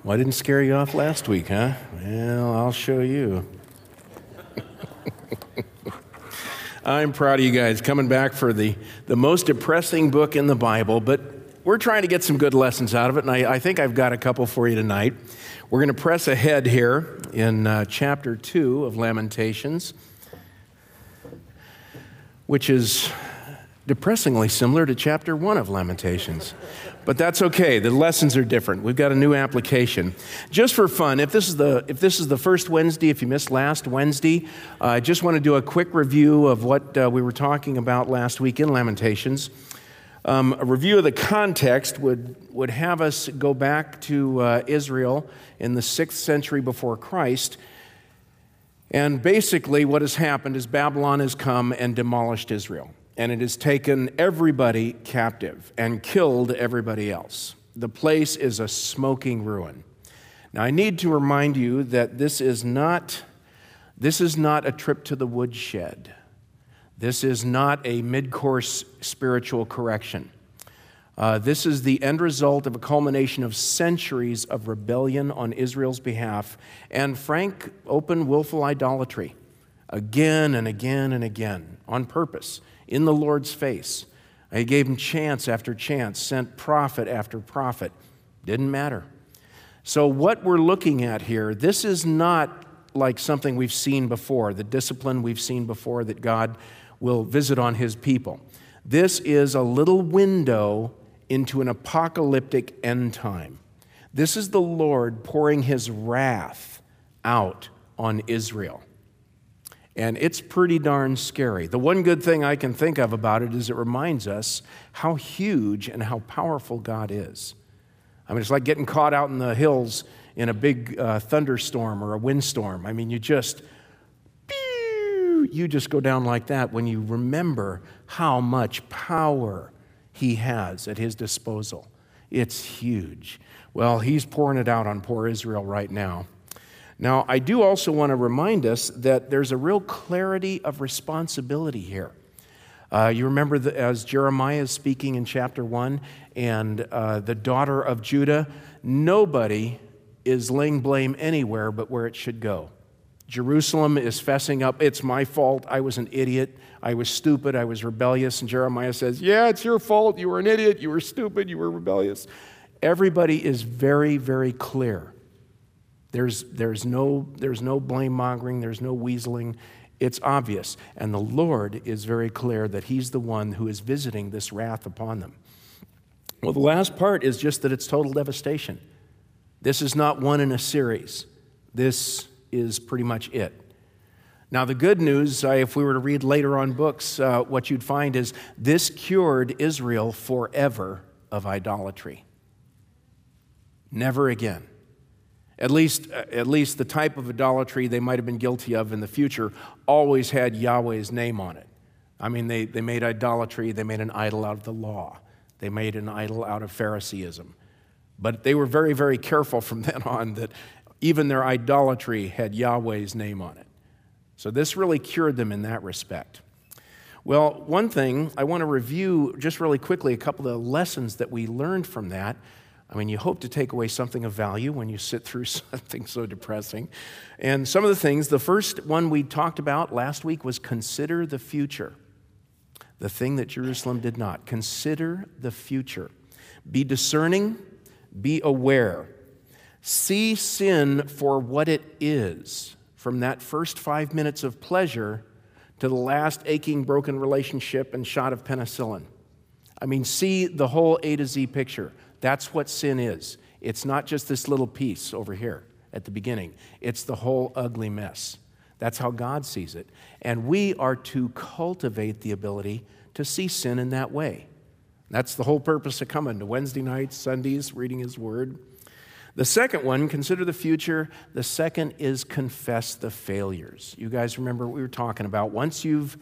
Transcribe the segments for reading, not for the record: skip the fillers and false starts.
Well, I didn't scare you off last week, huh? Well, I'll show you. I'm proud of you guys coming back for the most depressing book in the Bible, but we're trying to get some good lessons out of it, and I think I've got a couple for you tonight. We're going to press ahead here in chapter 2 of Lamentations, which is depressingly similar to chapter 1 of Lamentations. But that's okay. The lessons are different. We've got a new application. Just for fun, if this is the first Wednesday, if you missed last Wednesday, I just want to do a quick review of what we were talking about last week in Lamentations. A review of the context would have us go back to Israel in the 6th century before Christ. And basically what has happened is Babylon has come and demolished Israel. And it has taken everybody captive and killed everybody else. The place is a smoking ruin. Now, I need to remind you that this is not a trip to the woodshed. This is not a mid-course spiritual correction. This is the end result of a culmination of centuries of rebellion on Israel's behalf and frank, open, willful idolatry, again and again and again, on purpose, in the Lord's face. He gave him chance after chance, sent prophet after prophet. Didn't matter. So what we're looking at here, this is not like something we've seen before, the discipline we've seen before that God will visit on his people. This is a little window into an apocalyptic end time. This is the Lord pouring his wrath out on Israel. And it's pretty darn scary. The one good thing I can think of about it is it reminds us how huge and how powerful God is. I mean, it's like getting caught out in the hills in a big thunderstorm or a windstorm. I mean, you just go down like that when you remember how much power he has at his disposal. It's huge. Well, he's pouring it out on poor Israel right now. Now, I do also want to remind us that there's a real clarity of responsibility here. You remember as Jeremiah is speaking in chapter 1, and the daughter of Judah, nobody is laying blame anywhere but where it should go. Jerusalem is fessing up, it's my fault, I was an idiot, I was stupid, I was rebellious, and Jeremiah says, yeah, it's your fault, you were an idiot, you were stupid, you were rebellious. Everybody is very, very clear. There's no blame-mongering, there's no weaseling. It's obvious. And the Lord is very clear that he's the one who is visiting this wrath upon them. Well, the last part is just that it's total devastation. This is not one in a series. This is pretty much it. Now, the good news, if we were to read later on books, what you'd find is this cured Israel forever of idolatry. Never again. At least the type of idolatry they might have been guilty of in the future always had Yahweh's name on it. I mean, they made idolatry, they made an idol out of the law. They made an idol out of Phariseeism. But they were very, very careful from then on that even their idolatry had Yahweh's name on it. So this really cured them in that respect. Well, one thing, I want to review just really quickly a couple of lessons that we learned from that. I mean, you hope to take away something of value when you sit through something so depressing. And some of the things, the first one we talked about last week was consider the future. The thing that Jerusalem did not. Consider the future. Be discerning, be aware. See sin for what it is, from that first 5 minutes of pleasure to the last aching, broken relationship and shot of penicillin. I mean, see the whole A to Z picture. That's what sin is. It's not just this little piece over here at the beginning. It's the whole ugly mess. That's how God sees it. And we are to cultivate the ability to see sin in that way. That's the whole purpose of coming to Wednesday nights, Sundays, reading his word. The second one, consider the future. The second is confess the failures. You guys remember what we were talking about. Once you've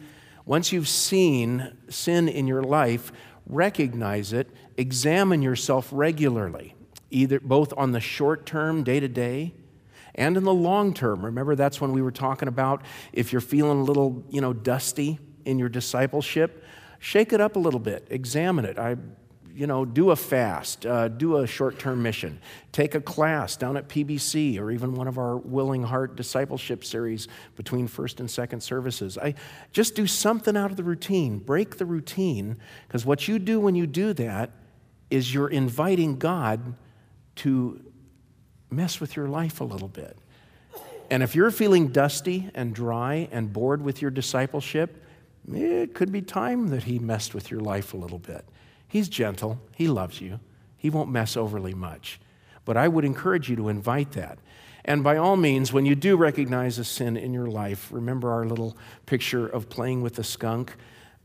seen sin in your life, recognize it, examine yourself regularly, both on the short term, day to day, and in the long term. Remember, that's when we were talking about if you're feeling a little, dusty in your discipleship, shake it up a little bit, examine it. do a fast, do a short-term mission, take a class down at PBC or even one of our Willing Heart discipleship series between first and second services. Just do something out of the routine. Break the routine, because what you do when you do that is you're inviting God to mess with your life a little bit. And if you're feeling dusty and dry and bored with your discipleship, it could be time that he messed with your life a little bit. He's gentle. He loves you. He won't mess overly much. But I would encourage you to invite that. And by all means, when you do recognize a sin in your life, remember our little picture of playing with the skunk.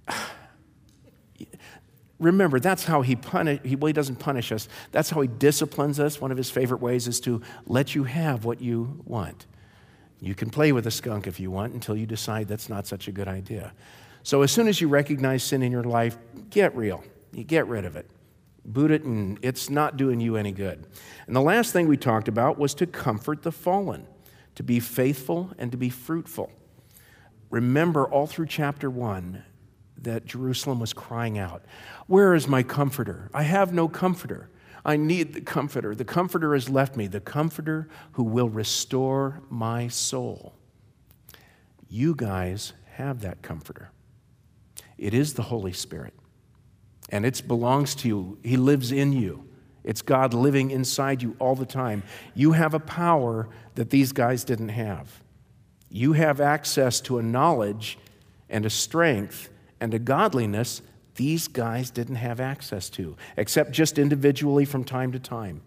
Remember, that's how he doesn't punish us. That's how he disciplines us. One of his favorite ways is to let you have what you want. You can play with a skunk if you want until you decide that's not such a good idea. So as soon as you recognize sin in your life, get real. You get rid of it. Boot it, and it's not doing you any good. And the last thing we talked about was to comfort the fallen, to be faithful and to be fruitful. Remember all through chapter 1 that Jerusalem was crying out, "Where is my comforter? I have no comforter. I need the comforter. The comforter has left me, the comforter who will restore my soul." You guys have that comforter. It is the Holy Spirit. And it belongs to you. He lives in you. It's God living inside you all the time. You have a power that these guys didn't have. You have access to a knowledge and a strength and a godliness these guys didn't have access to, except just individually from time to time.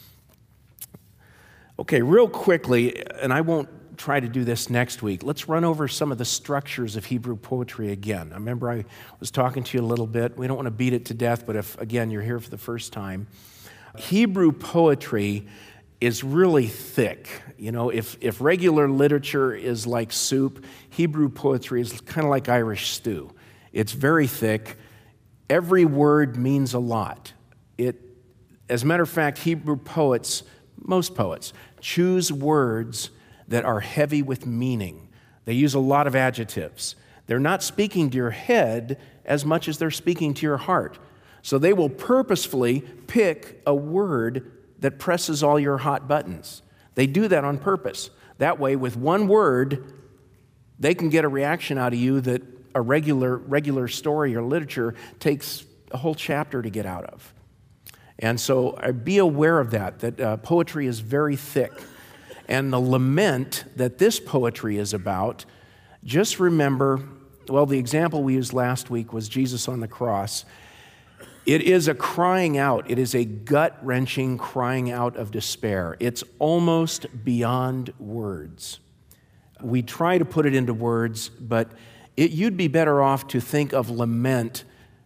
Okay, real quickly, and I won't try to do this next week, let's run over some of the structures of Hebrew poetry again. I remember I was talking to you a little bit. We don't want to beat it to death, but if, again, you're here for the first time, Hebrew poetry is really thick. If regular literature is like soup, Hebrew poetry is kind of like Irish stew. It's very thick. Every word means a lot. As a matter of fact, Hebrew poets, most poets, choose words that are heavy with meaning. They use a lot of adjectives. They're not speaking to your head as much as they're speaking to your heart. So they will purposefully pick a word that presses all your hot buttons. They do that on purpose. That way, with one word, they can get a reaction out of you that a regular story or literature takes a whole chapter to get out of. And so be aware of that poetry is very thick. And the lament that this poetry is about, just remember, the example we used last week was Jesus on the cross. It is a crying out. It is a gut-wrenching crying out of despair. It's almost beyond words. We try to put it into words, but you'd be better off to think of lament.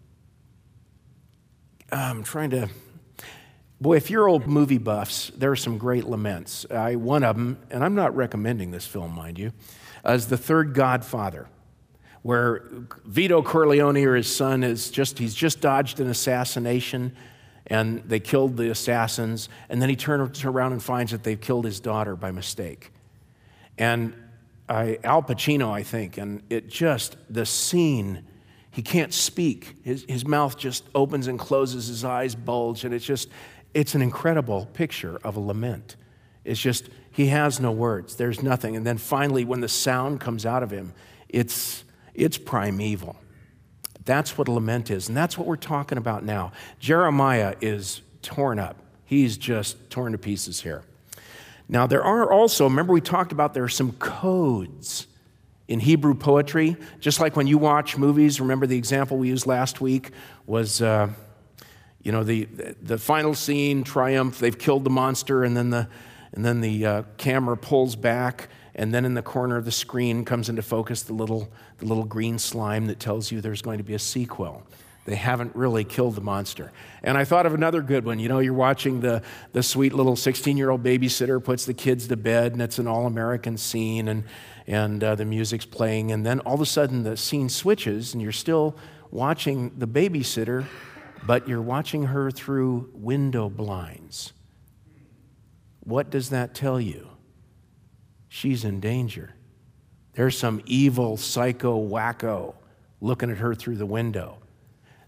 If you're old movie buffs, there are some great laments. One of them, and I'm not recommending this film, mind you, is The Third Godfather, where Vito Corleone or his son he's just dodged an assassination, and they killed the assassins, and then he turns around and finds that they've killed his daughter by mistake. And Al Pacino, I think, and the scene, he can't speak. His mouth just opens and closes, his eyes bulge, and it's an incredible picture of a lament. It's just, he has no words. There's nothing. And then finally, when the sound comes out of him, it's primeval. That's what a lament is, and that's what we're talking about now. Jeremiah is torn up. He's just torn to pieces here. Now, there are also, remember we talked about there are some codes in Hebrew poetry. Just like when you watch movies, remember the example we used last week was, the final scene, triumph, they've killed the monster, and then the camera pulls back, and then in the corner of the screen comes into focus the little green slime that tells you there's going to be a sequel. They haven't really killed the monster. And I thought of another good one. You're watching the sweet little 16-year-old babysitter puts the kids to bed, and it's an all-American scene, and the music's playing, and then all of a sudden the scene switches, and you're still watching the babysitter, but you're watching her through window blinds. What does that tell you? She's in danger. There's some evil psycho wacko looking at her through the window.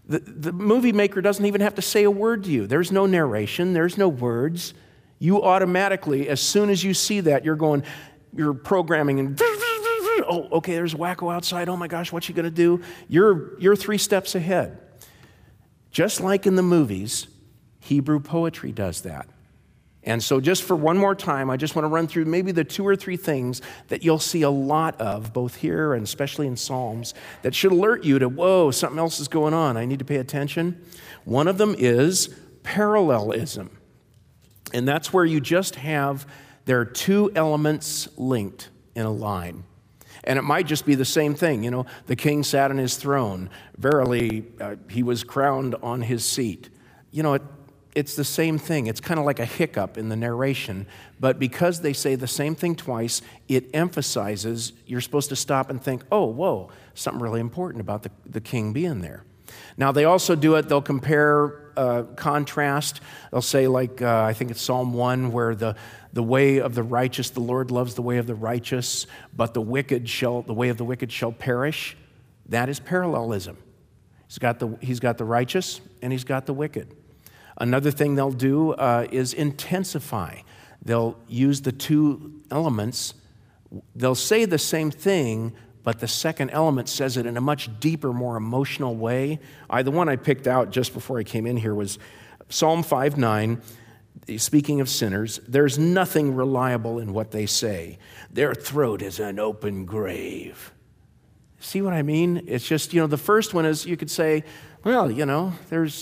The movie maker doesn't even have to say a word to you. There's no narration. There's no words. You automatically, as soon as you see that, you're programming and, oh, okay, there's Wacko outside. Oh my gosh, what's he going to do? You're 3 steps ahead. Just like in the movies, Hebrew poetry does that. And so just for one more time, I just want to run through maybe the 2 or 3 things that you'll see a lot of, both here and especially in Psalms, that should alert you to, whoa, something else is going on. I need to pay attention. One of them is parallelism. And that's where you just have, there are 2 elements linked in a line. And it might just be the same thing. You know, the king sat on his throne. Verily, he was crowned on his seat. You know, it's the same thing. It's kind of like a hiccup in the narration. But because they say the same thing twice, it emphasizes, you're supposed to stop and think, oh, whoa, something really important about the king being there. Now, they also do it, they'll compare, contrast. They'll say, like, I think it's Psalm 1, where the way of the righteous, the Lord loves the way of the righteous, but the way of the wicked shall perish. That is parallelism. He's got the righteous and he's got the wicked. Another thing they'll do is intensify. They'll use the 2 elements. They'll say the same thing, but the second element says it in a much deeper, more emotional way. The one I picked out just before I came in here was Psalm 5:9. Speaking of sinners, there's nothing reliable in what they say. Their throat is an open grave. See what I mean? It's just, the first one is, you could say, well, there's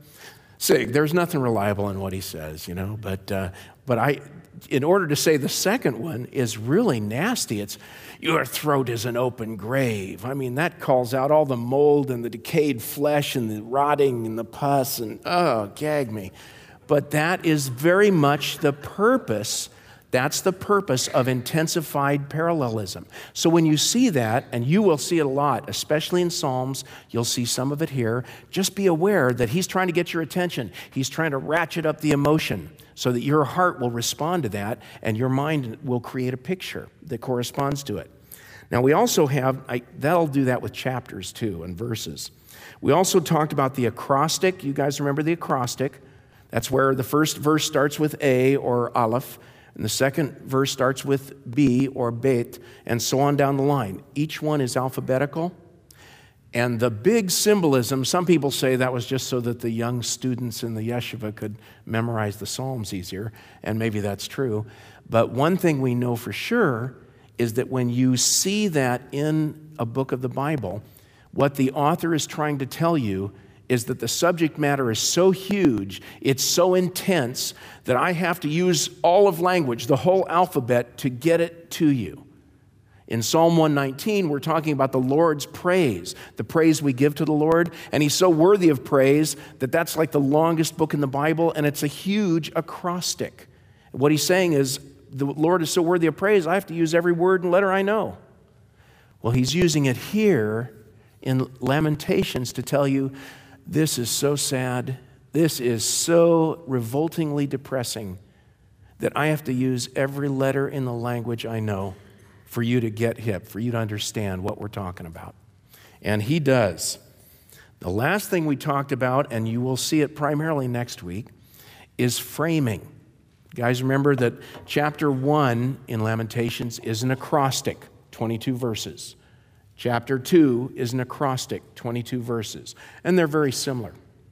nothing reliable in what he says, but in order to say the second one is really nasty. It's, your throat is an open grave. I mean, that calls out all the mold and the decayed flesh and the rotting and the pus and, oh, gag me. But that is very much the purpose. That's the purpose of intensified parallelism. So when you see that, and you will see it a lot, especially in Psalms, you'll see some of it here, just be aware that he's trying to get your attention. He's trying to ratchet up the emotion so that your heart will respond to that and your mind will create a picture that corresponds to it. Now we also have, that'll do that with chapters too and verses. We also talked about the acrostic. You guys remember the acrostic? That's where the first verse starts with A or Aleph, and the second verse starts with B or Bet, and so on down the line. Each one is alphabetical. And the big symbolism, some people say that was just so that the young students in the yeshiva could memorize the Psalms easier, and maybe that's true. But one thing we know for sure is that when you see that in a book of the Bible, what the author is trying to tell you is that the subject matter is so huge, it's so intense, that I have to use all of language, the whole alphabet, to get it to you. In Psalm 119, we're talking about the Lord's praise, the praise we give to the Lord, and he's so worthy of praise that that's like the longest book in the Bible, and it's a huge acrostic. What he's saying is, the Lord is so worthy of praise, I have to use every word and letter I know. Well, he's using it here in Lamentations to tell you, this is so sad, this is so revoltingly depressing that I have to use every letter in the language I know for you to get hip, for you to understand what we're talking about. And he does. The last thing we talked about, and you will see it primarily next week, is framing. Guys, remember that chapter 1 in Lamentations is an acrostic, 22 verses. Chapter 2 is an acrostic, 22 verses, and they're very similar.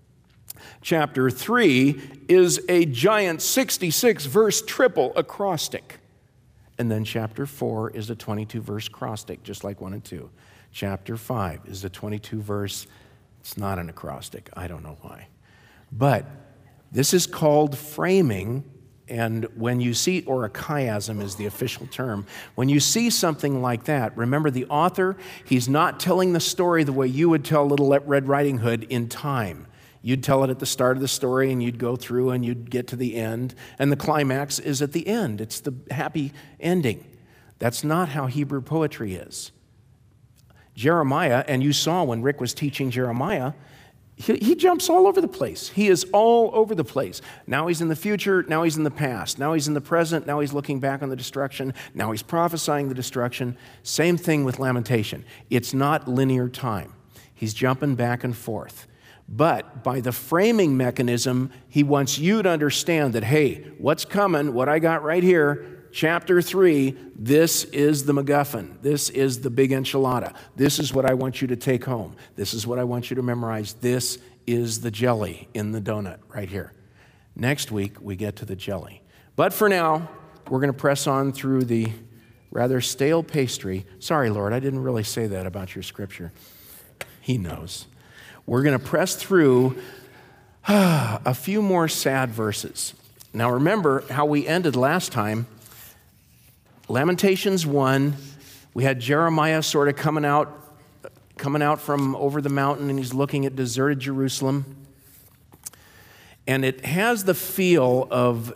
Chapter 3 is a giant 66-verse triple acrostic. And then chapter 4 is a 22-verse acrostic, just like 1 and 2. Chapter 5 is a 22-verse, it's not an acrostic, I don't know why. But this is called framing. And when you see, or a chiasm is the official term, when you see something like that, remember the author, he's not telling the story the way you would tell Little Red Riding Hood in time. You'd tell it at the start of the story and you'd go through and you'd get to the end, and the climax is at the end. It's the happy ending. That's not how Hebrew poetry is. Jeremiah, and you saw when Rick was teaching Jeremiah, he jumps all over the place. He is all over the place. Now he's in the future, now he's in the past, now he's in the present, now he's looking back on the destruction, now he's prophesying the destruction. Same thing with Lamentation. It's not linear time. He's jumping back and forth. But by the framing mechanism, he wants you to understand that, hey, what's coming, what I got right here, chapter 3, this is the MacGuffin. This is the big enchilada. This is what I want you to take home. This is what I want you to memorize. This is the jelly in the donut right here. Next week, we get to the jelly. But for now, we're going to press on through the rather stale pastry. Sorry, Lord, I didn't really say that about your scripture. He knows. We're going to press through a few more sad verses. Now, remember how we ended last time. Lamentations 1, we had Jeremiah sort of coming out from over the mountain, and he's looking at deserted Jerusalem. And it has the feel of,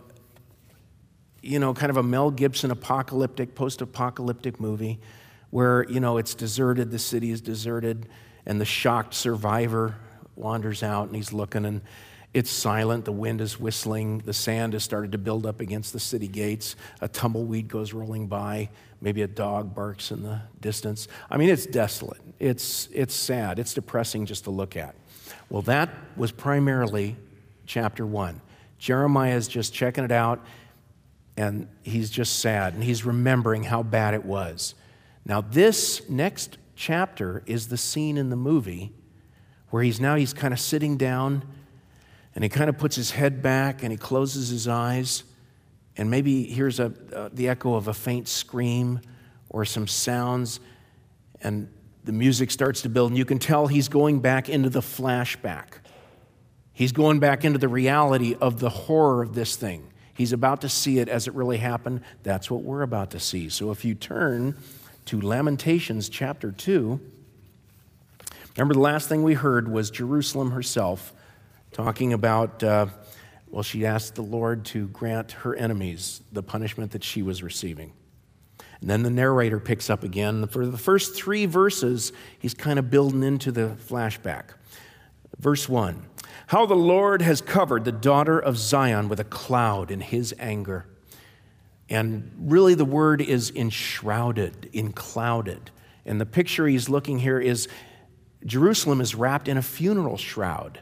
kind of a Mel Gibson post-apocalyptic movie where, it's deserted, the city is deserted, and the shocked survivor wanders out, and he's looking, and it's silent. The wind is whistling. The sand has started to build up against the city gates. A tumbleweed goes rolling by. Maybe a dog barks in the distance. I mean, it's desolate. It's sad. It's depressing just to look at. Well, that was primarily chapter 1. Jeremiah is just checking it out, and he's just sad, and he's remembering how bad it was. Now, this next chapter is the scene in the movie where he's kind of sitting down, and he kind of puts his head back and he closes his eyes, and maybe hears the echo of a faint scream or some sounds, and the music starts to build, and you can tell he's going back into the flashback. He's going back into the reality of the horror of this thing. He's about to see it as it really happened. That's what we're about to see. So if you turn to Lamentations chapter 2, remember the last thing we heard was Jerusalem herself talking about, she asked the Lord to grant her enemies the punishment that she was receiving. And then the narrator picks up again. For the first 3 verses, he's kind of building into the flashback. Verse 1, how the Lord has covered the daughter of Zion with a cloud in his anger. And really the word is enshrouded, enclouded. And the picture he's looking here is Jerusalem is wrapped in a funeral shroud.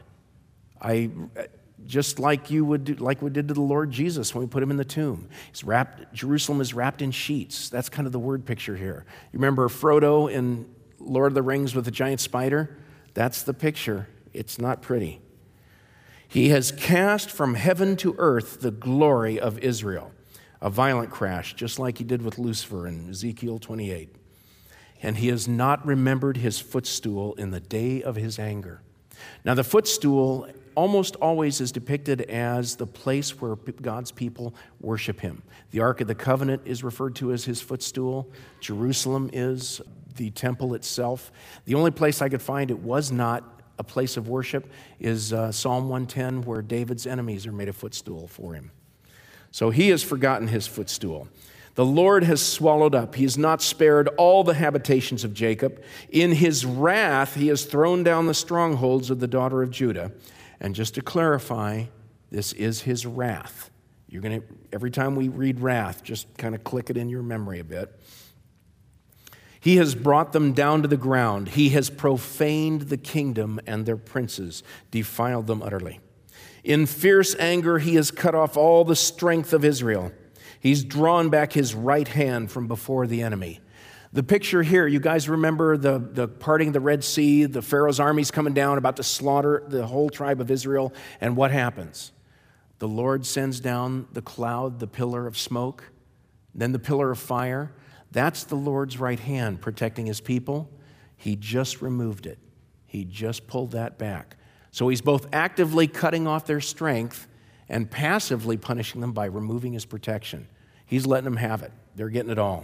Just like we did to the Lord Jesus when we put him in the tomb. Jerusalem is wrapped in sheets. That's kind of the word picture here. You remember Frodo in Lord of the Rings with the giant spider? That's the picture. It's not pretty. He has cast from heaven to earth the glory of Israel. A violent crash, just like he did with Lucifer in Ezekiel 28. And he has not remembered his footstool in the day of his anger. Now, the footstool almost always is depicted as the place where God's people worship him. The Ark of the Covenant is referred to as his footstool. Jerusalem is the temple itself. The only place I could find it was not a place of worship is Psalm 110, where David's enemies are made a footstool for him. So he has forgotten his footstool. The Lord has swallowed up. He has not spared all the habitations of Jacob. In his wrath, he has thrown down the strongholds of the daughter of Judah. And just to clarify, this is his wrath. Every time we read wrath, just kind of click it in your memory a bit. He has brought them down to the ground. He has profaned the kingdom and their princes, defiled them utterly. In fierce anger, he has cut off all the strength of Israel. He's drawn back his right hand from before the enemy. The picture here, you guys remember the parting of the Red Sea, the Pharaoh's armies coming down about to slaughter the whole tribe of Israel, and what happens? The Lord sends down the cloud, the pillar of smoke, then the pillar of fire. That's the Lord's right hand protecting his people. He just removed it. He just pulled that back. So he's both actively cutting off their strength and passively punishing them by removing his protection. He's letting them have it. They're getting it all.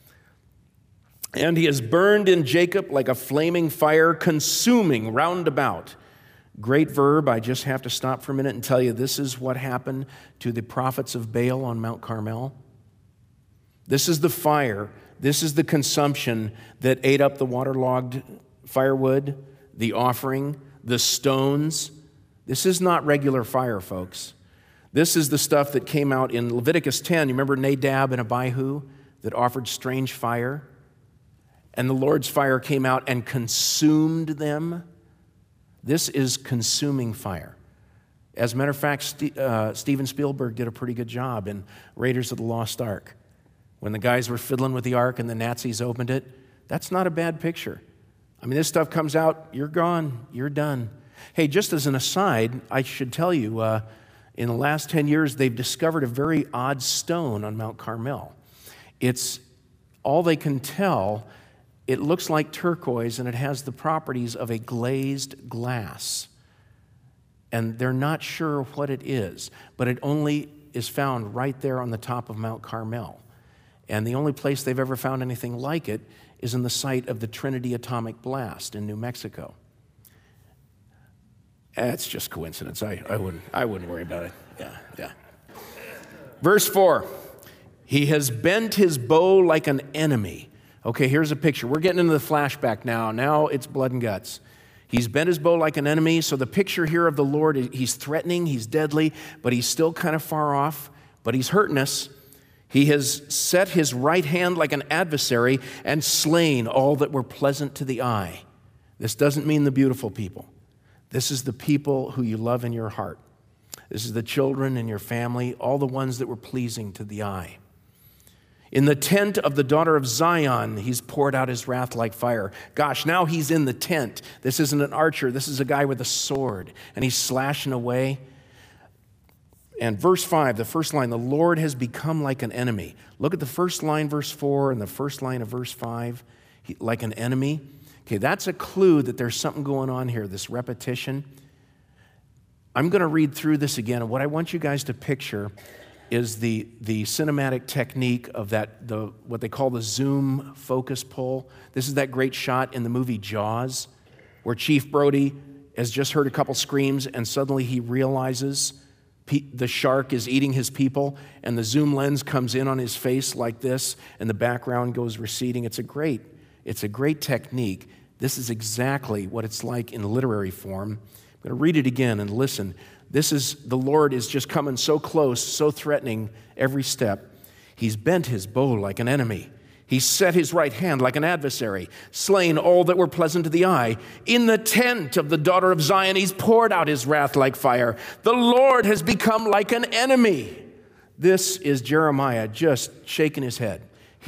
And he has burned in Jacob like a flaming fire, consuming round about. Great verb. I just have to stop for a minute and tell you this is what happened to the prophets of Baal on Mount Carmel. This is the fire. This is the consumption that ate up the waterlogged firewood, the offering, the stones. This is not regular fire, folks. This is the stuff that came out in Leviticus 10. You remember Nadab and Abihu that offered strange fire? And the Lord's fire came out and consumed them. This is consuming fire. As a matter of fact, Steven Spielberg did a pretty good job in Raiders of the Lost Ark. When the guys were fiddling with the ark and the Nazis opened it, that's not a bad picture. I mean, this stuff comes out, you're gone, you're done. Hey, just as an aside, I should tell you, in the last 10 years, they've discovered a very odd stone on Mount Carmel. It's all they can tell. It looks like turquoise, and it has the properties of a glazed glass. And they're not sure what it is, but it only is found right there on the top of Mount Carmel. And the only place they've ever found anything like it is in the site of the Trinity atomic blast in New Mexico. That's just coincidence. I wouldn't worry about it. Yeah. Verse 4, he has bent his bow like an enemy. Okay, here's a picture. We're getting into the flashback now. Now it's blood and guts. He's bent his bow like an enemy. So the picture here of the Lord, he's threatening, he's deadly, but he's still kind of far off, but he's hurting us. He has set his right hand like an adversary and slain all that were pleasant to the eye. This doesn't mean the beautiful people. This is the people who you love in your heart. This is the children in your family, all the ones that were pleasing to the eye. In the tent of the daughter of Zion, he's poured out his wrath like fire. Gosh, now he's in the tent. This isn't an archer. This is a guy with a sword, and he's slashing away. And verse 5, the first line, the Lord has become like an enemy. Look at the first line, verse 4, and the first line of verse 5, like an enemy. Okay, that's a clue that there's something going on here, this repetition. I'm going to read through this again, and what I want you guys to picture is the cinematic technique of what they call the zoom focus pull. This is that great shot in the movie Jaws, where Chief Brody has just heard a couple screams, and suddenly he realizes the shark is eating his people, and the zoom lens comes in on his face like this, and the background goes receding. It's a great technique. This is exactly what it's like in literary form. I'm going to read it again and listen. The Lord is just coming so close, so threatening every step. He's bent his bow like an enemy. He set his right hand like an adversary, slain all that were pleasant to the eye. In the tent of the daughter of Zion, he's poured out his wrath like fire. The Lord has become like an enemy. This is Jeremiah just shaking his head.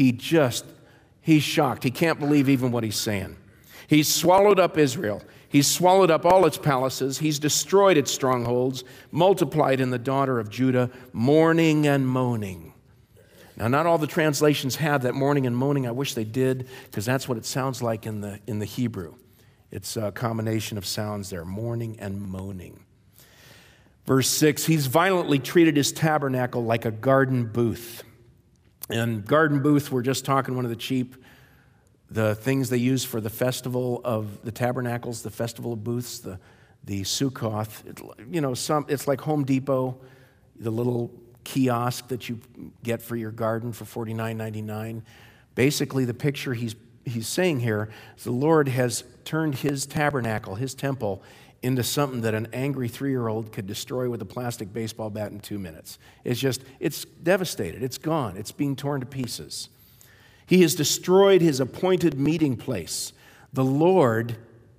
He's shocked. He can't believe even what he's saying. He's swallowed up Israel. He's swallowed up all its palaces. He's destroyed its strongholds, multiplied in the daughter of Judah, mourning and moaning. Now, not all the translations have that mourning and moaning. I wish they did, because that's what it sounds like in the Hebrew. It's a combination of sounds there, mourning and moaning. Verse 6, he's violently treated his tabernacle like a garden booth. And garden booth, we're just talking one of the things they use for the festival of the tabernacles, the festival of booths, the Sukkoth. It's like Home Depot, the little kiosk that you get for your garden for $49.99. Basically, the picture he's saying here is the Lord has turned his tabernacle, his temple, into something that an angry 3-year-old could destroy with a plastic baseball bat in 2 minutes. It's devastated. It's gone. It's being torn to pieces. He has destroyed his appointed meeting place. The Lord,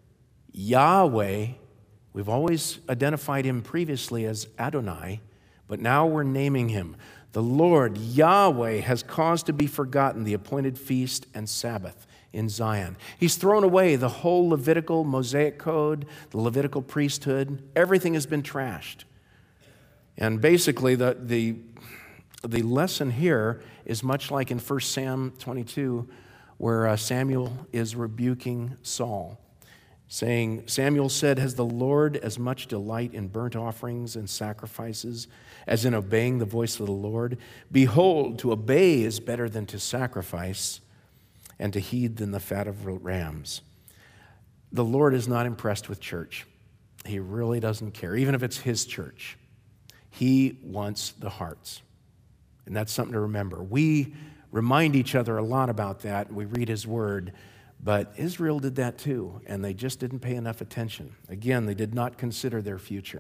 Yahweh, we've always identified him previously as Adonai, but now we're naming him. The Lord, Yahweh, has caused to be forgotten the appointed feast and Sabbath in Zion. He's thrown away the whole Levitical Mosaic code, the Levitical priesthood. Everything has been trashed. And basically, the lesson here is much like in 1 Sam 22, where Samuel is rebuking Saul, saying, Samuel said, has the Lord as much delight in burnt offerings and sacrifices as in obeying the voice of the Lord? Behold, to obey is better than to sacrifice, and to heed than the fat of rams. The Lord is not impressed with church. He really doesn't care, even if it's his church. He wants the hearts. And that's something to remember. We remind each other a lot about that. We read his word. But Israel did that too, and they just didn't pay enough attention. Again, they did not consider their future.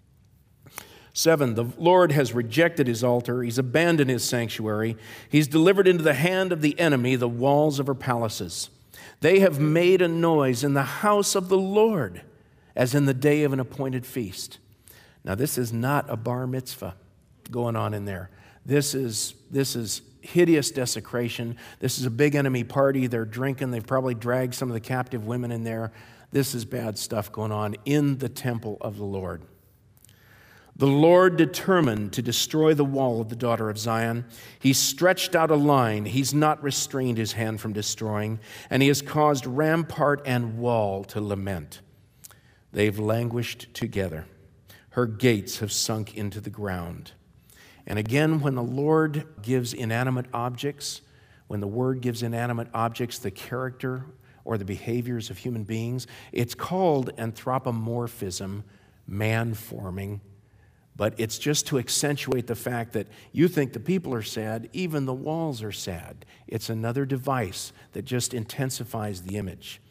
7, the Lord has rejected his altar. He's abandoned his sanctuary. He's delivered into the hand of the enemy the walls of her palaces. They have made a noise in the house of the Lord as in the day of an appointed feast. Now, this is not a bar mitzvah going on in there. This is hideous desecration. This is a big enemy party. They're drinking. They've probably dragged some of the captive women in there. This is bad stuff going on in the temple of the Lord. The Lord determined to destroy the wall of the daughter of Zion. He stretched out a line. He's not restrained his hand from destroying, and he has caused rampart and wall to lament. They've languished together. Her gates have sunk into the ground. And again, when the Lord gives inanimate objects, when the Word gives inanimate objects the character or the behaviors of human beings, it's called anthropomorphism, man-forming. But it's just to accentuate the fact that you think the people are sad, even the walls are sad. It's another device that just intensifies the image.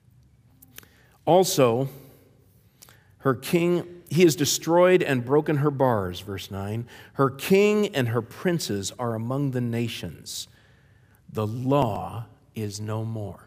Also, her king, he has destroyed and broken her bars, verse 9. Her king and her princes are among the nations. The law is no more.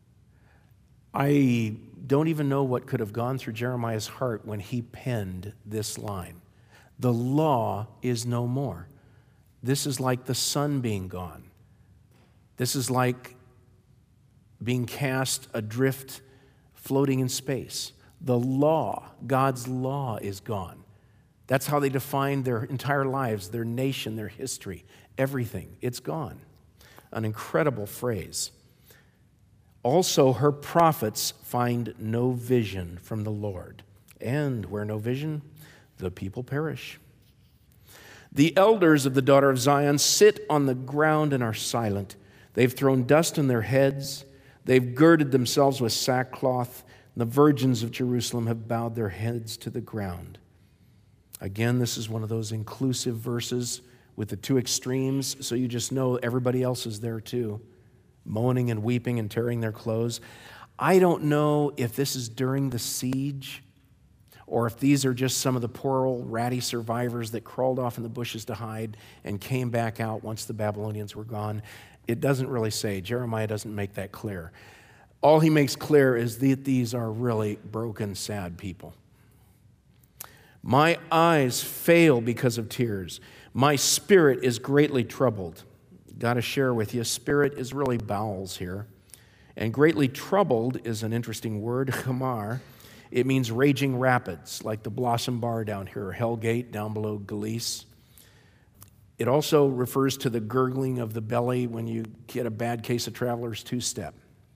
I don't even know what could have gone through Jeremiah's heart when he penned this line. The law is no more. This is like the sun being gone. This is like being cast adrift, floating in space. The law, God's law, is gone. That's how they defined their entire lives, their nation, their history, everything. It's gone. An incredible phrase. Also, her prophets find no vision from the Lord. And where no vision, the people perish. The elders of the daughter of Zion sit on the ground and are silent. They've thrown dust on their heads. They've girded themselves with sackcloth. The virgins of Jerusalem have bowed their heads to the ground. Again, this is one of those inclusive verses with the two extremes, so you just know everybody else is there too, moaning and weeping and tearing their clothes. I don't know if this is during the siege or if these are just some of the poor old ratty survivors that crawled off in the bushes to hide and came back out once the Babylonians were gone. It doesn't really say. Jeremiah doesn't make that clear. All he makes clear is that these are really broken, sad people. My eyes fail because of tears. My spirit is greatly troubled. Got to share with you, spirit is really bowels here. And greatly troubled is an interesting word, chamar. It means raging rapids, like the Blossom Bar down here, Hell Gate down below Galice. It also refers to the gurgling of the belly when you get a bad case of traveler's two-step.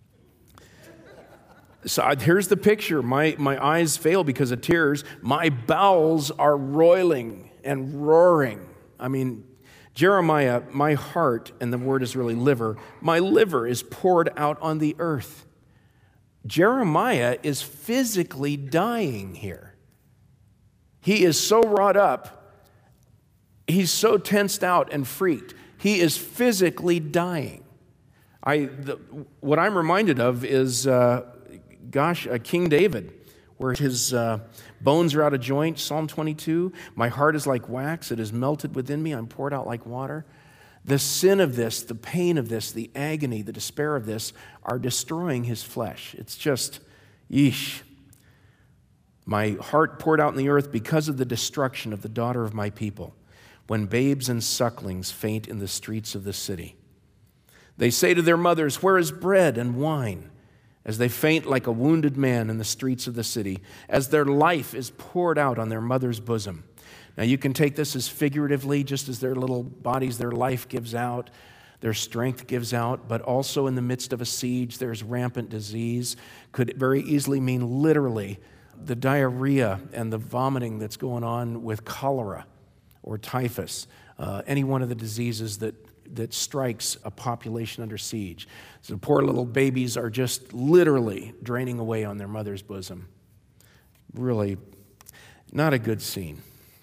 So here's the picture. My eyes fail because of tears. My bowels are roiling and roaring. I mean, Jeremiah, my heart, and the word is really liver, my liver is poured out on the earth. Jeremiah is physically dying here. He is so wrought up. He's so tensed out and freaked. He is physically dying. What I'm reminded of is, King David, where his bones are out of joint, Psalm 22, my heart is like wax, it is melted within me, I'm poured out like water. The sin of this, the pain of this, the agony, the despair of this are destroying his flesh. It's just, yeesh. My heart poured out in the earth because of the destruction of the daughter of my people, when babes and sucklings faint in the streets of the city. They say to their mothers, where is bread and wine? As they faint like a wounded man in the streets of the city, as their life is poured out on their mother's bosom. Now you can take this as figuratively, just as their little bodies, their life gives out, their strength gives out, but also in the midst of a siege, there's rampant disease. Could very easily mean literally the diarrhea and the vomiting that's going on with cholera or typhus, any one of the diseases that strikes a population under siege. So poor little babies are just literally draining away on their mother's bosom. Really not a good scene.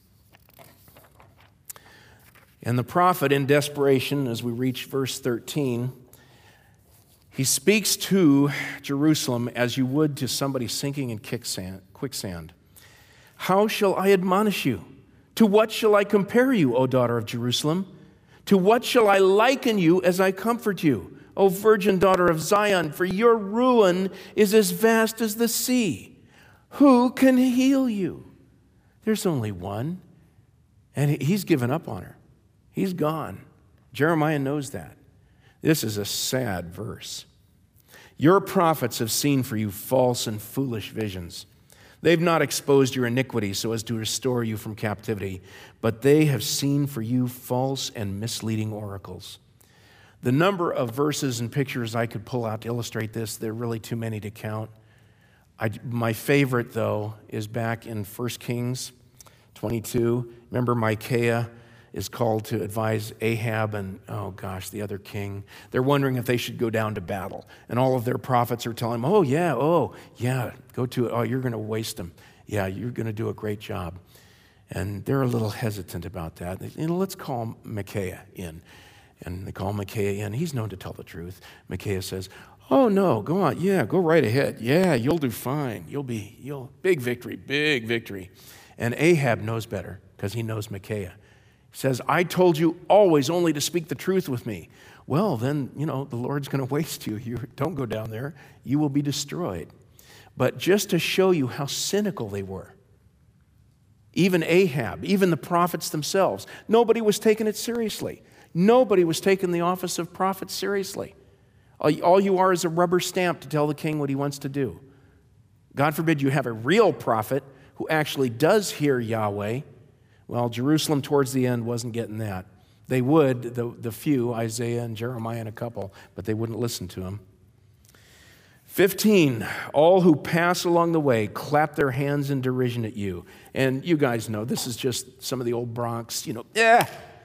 And the prophet, in desperation, as we reach verse 13, he speaks to Jerusalem as you would to somebody sinking in quicksand. How shall I admonish you? To what shall I compare you, O daughter of Jerusalem? To what shall I liken you as I comfort you, O virgin daughter of Zion? For your ruin is as vast as the sea. Who can heal you? There's only one. And he's given up on her. He's gone. Jeremiah knows that. This is a sad verse. Your prophets have seen for you false and foolish visions. They've not exposed your iniquity so as to restore you from captivity, but they have seen for you false and misleading oracles. The number of verses and pictures I could pull out to illustrate this, they're really too many to count. My favorite, though, is back in 1 Kings 22. Remember, Micaiah is called to advise Ahab and, the other king. They're wondering if they should go down to battle. And all of their prophets are telling them, go to it. Oh, you're going to waste them. Yeah, you're going to do a great job. And they're a little hesitant about that. Let's call Micaiah in. And they call Micaiah in. He's known to tell the truth. Micaiah says, oh, no, go on. Yeah, go right ahead. Yeah, you'll do fine. Big victory. And Ahab knows better because he knows Micaiah. He says, I told you always only to speak the truth with me. Well, then, the Lord's going to waste you. You don't go down there. You will be destroyed. But just to show you how cynical they were, even Ahab, even the prophets themselves, nobody was taking it seriously. Nobody was taking the office of prophet seriously. All you are is a rubber stamp to tell the king what he wants to do. God forbid you have a real prophet who actually does hear Yahweh. Well, Jerusalem towards the end wasn't getting that. They would, the few, Isaiah and Jeremiah and a couple, but they wouldn't listen to him. 15, all who pass along the way clap their hands in derision at you. And you guys know, this is just some of the old Bronx, There's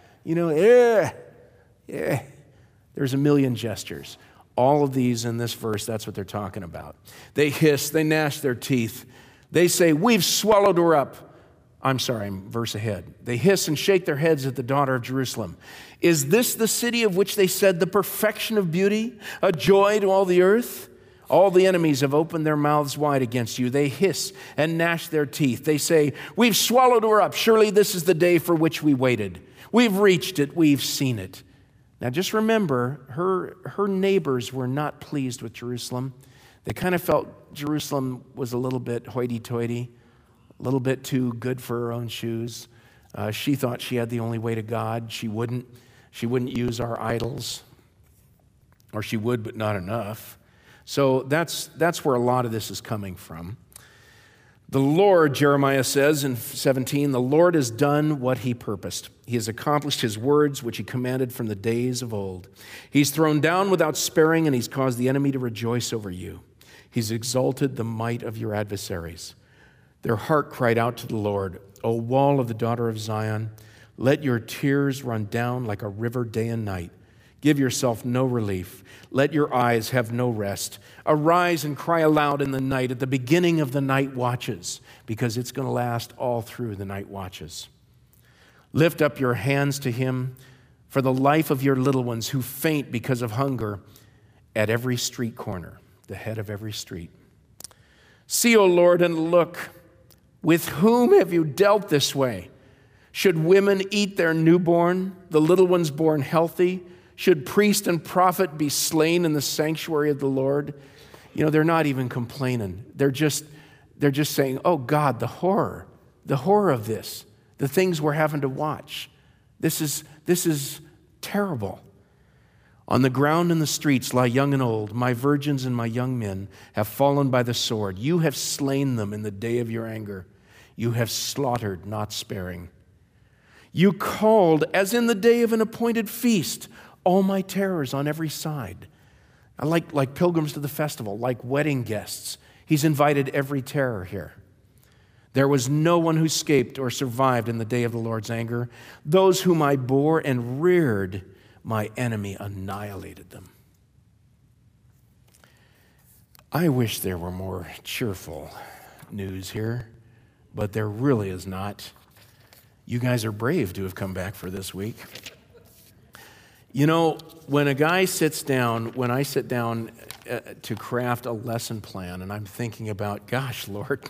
a million gestures. All of these in this verse, that's what they're talking about. They hiss, they gnash their teeth. They say, we've swallowed her up. Verse ahead. They hiss and shake their heads at the daughter of Jerusalem. Is this the city of which they said the perfection of beauty, a joy to all the earth? All the enemies have opened their mouths wide against you. They hiss and gnash their teeth. They say, we've swallowed her up. Surely this is the day for which we waited. We've reached it. We've seen it. Now just remember, her neighbors were not pleased with Jerusalem. They kind of felt Jerusalem was a little bit hoity-toity, a little bit too good for her own shoes. She thought she had the only way to God. She wouldn't use our idols, or she would, but not enough. So that's where a lot of this is coming from. The Lord, Jeremiah says in 17, the Lord has done what he purposed. He has accomplished his words, which he commanded from the days of old. He's thrown down without sparing, and he's caused the enemy to rejoice over you. He's exalted the might of your adversaries. Their heart cried out to the Lord, O wall of the daughter of Zion, let your tears run down like a river day and night. Give yourself no relief. Let your eyes have no rest. Arise and cry aloud in the night at the beginning of the night watches, because it's going to last all through the night watches. Lift up your hands to him for the life of your little ones who faint because of hunger at every street corner, the head of every street. See, O Lord, and look, with whom have you dealt this way? Should women eat their newborn, the little ones born healthy? Should priest and prophet be slain in the sanctuary of the Lord? They're not even complaining. They're just saying, oh God, the horror of this, the things we're having to watch. This is terrible. On the ground in the streets lie young and old. My virgins and my young men have fallen by the sword. You have slain them in the day of your anger. You have slaughtered, not sparing. You called, as in the day of an appointed feast, all my terrors on every side. Like pilgrims to the festival, like wedding guests. He's invited every terror here. There was no one who escaped or survived in the day of the Lord's anger. Those whom I bore and reared, my enemy annihilated them. I wish there were more cheerful news here, but there really is not. You guys are brave to have come back for this week. When a guy sits down, when I sit down to craft a lesson plan, and I'm thinking about, gosh, Lord,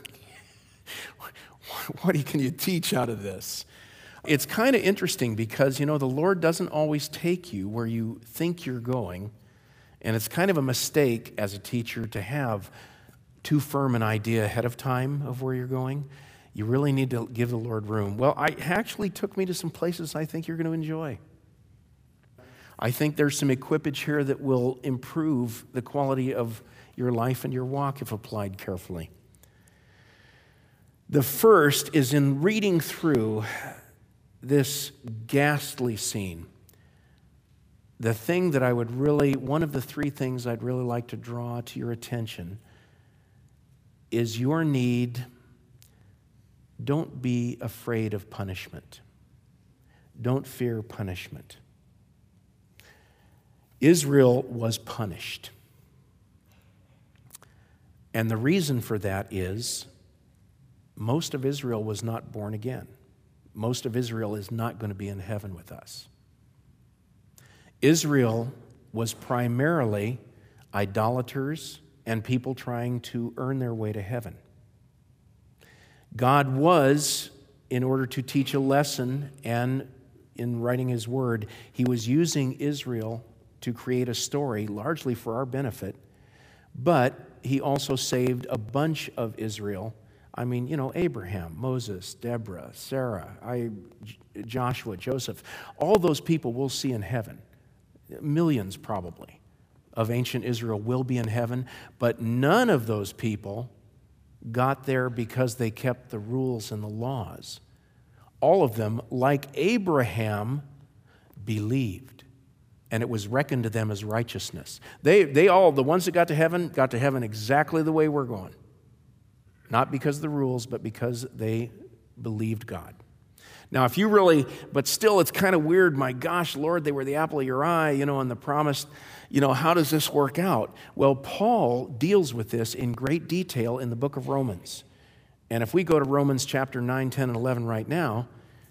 what can you teach out of this? It's kind of interesting because, the Lord doesn't always take you where you think you're going, and it's kind of a mistake as a teacher to have too firm an idea ahead of time of where you're going. You really need to give the Lord room. Well, it actually took me to some places I think you're going to enjoy. I think there's some equipage here that will improve the quality of your life and your walk if applied carefully. The first is in reading through this ghastly scene. The thing that one of the three things I'd really like to draw to your attention is your need. Don't be afraid of punishment. Don't fear punishment. Israel was punished. And the reason for that is most of Israel was not born again. Most of Israel is not going to be in heaven with us. Israel was primarily idolaters and people trying to earn their way to heaven. God was, in order to teach a lesson and in writing His Word, He was using Israel to create a story largely for our benefit, but He also saved a bunch of Israel. I mean, Abraham, Moses, Deborah, Sarah, Joshua, Joseph, all those people we'll see in heaven. Millions probably of ancient Israel will be in heaven, but none of those people got there because they kept the rules and the laws. All of them, like Abraham, believed, and it was reckoned to them as righteousness. They all, the ones that got to heaven exactly the way we're going. Not because of the rules, but because they believed God. Now, but still it's kind of weird. My gosh, Lord, they were the apple of your eye, and the promised, how does this work out? Well, Paul deals with this in great detail in the book of Romans. And if we go to Romans chapter 9, 10, and 11 right now,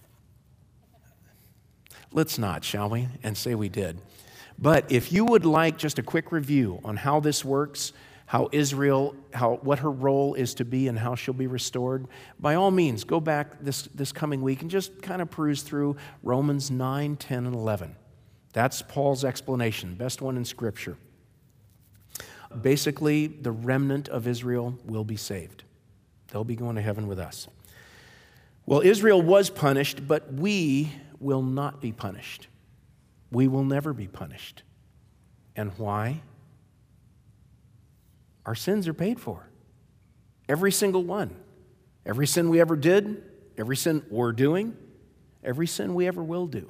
let's not, shall we? And say we did. But if you would like just a quick review on how this works, what her role is to be and how she'll be restored, by all means, go back this coming week and just kind of peruse through Romans 9, 10, and 11. That's Paul's explanation, best one in Scripture. Basically, the remnant of Israel will be saved. They'll be going to heaven with us. Well, Israel was punished, but we will not be punished. We will never be punished. And why? Our sins are paid for. Every single one. Every sin we ever did, every sin we're doing, every sin we ever will do.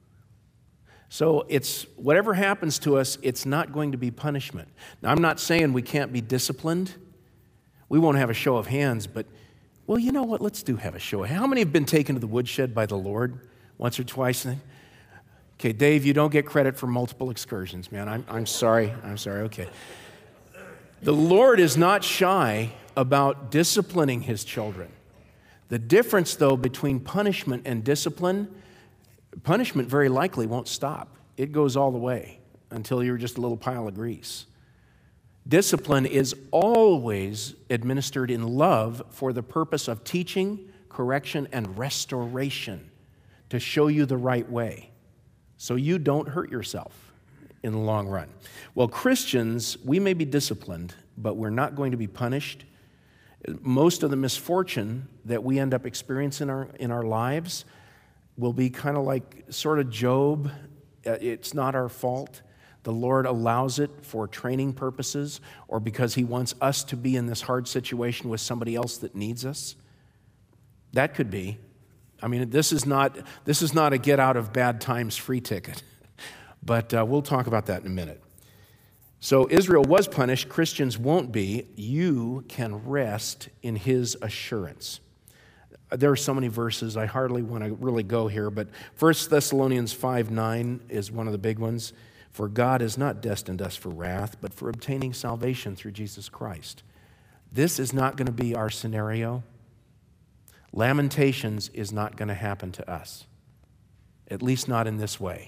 So it's whatever happens to us, it's not going to be punishment. Now, I'm not saying we can't be disciplined. We won't have a show of hands, but, well, you know what? Let's have a show of hands. How many have been taken to the woodshed by the Lord once or twice? Okay, Dave, you don't get credit for multiple excursions, man. I'm sorry. Okay. The Lord is not shy about disciplining His children. The difference, though, between punishment and discipline, punishment very likely won't stop. It goes all the way until you're just a little pile of grease. Discipline is always administered in love for the purpose of teaching, correction, and restoration to show you the right way so you don't hurt yourself in the long run. Well, Christians, we may be disciplined, but we're not going to be punished. Most of the misfortune that we end up experiencing in our lives will be kind of like sort of Job. It's not our fault. The Lord allows it for training purposes or because He wants us to be in this hard situation with somebody else that needs us. That could be. I mean, this is not a get out of bad times free ticket. But we'll talk about that in a minute. So Israel was punished. Christians won't be. You can rest in His assurance. There are so many verses, I hardly want to really go here, but 1 Thessalonians 5:9 is one of the big ones. For God has not destined us for wrath, but for obtaining salvation through Jesus Christ. This is not going to be our scenario. Lamentations is not going to happen to us, at least not in this way.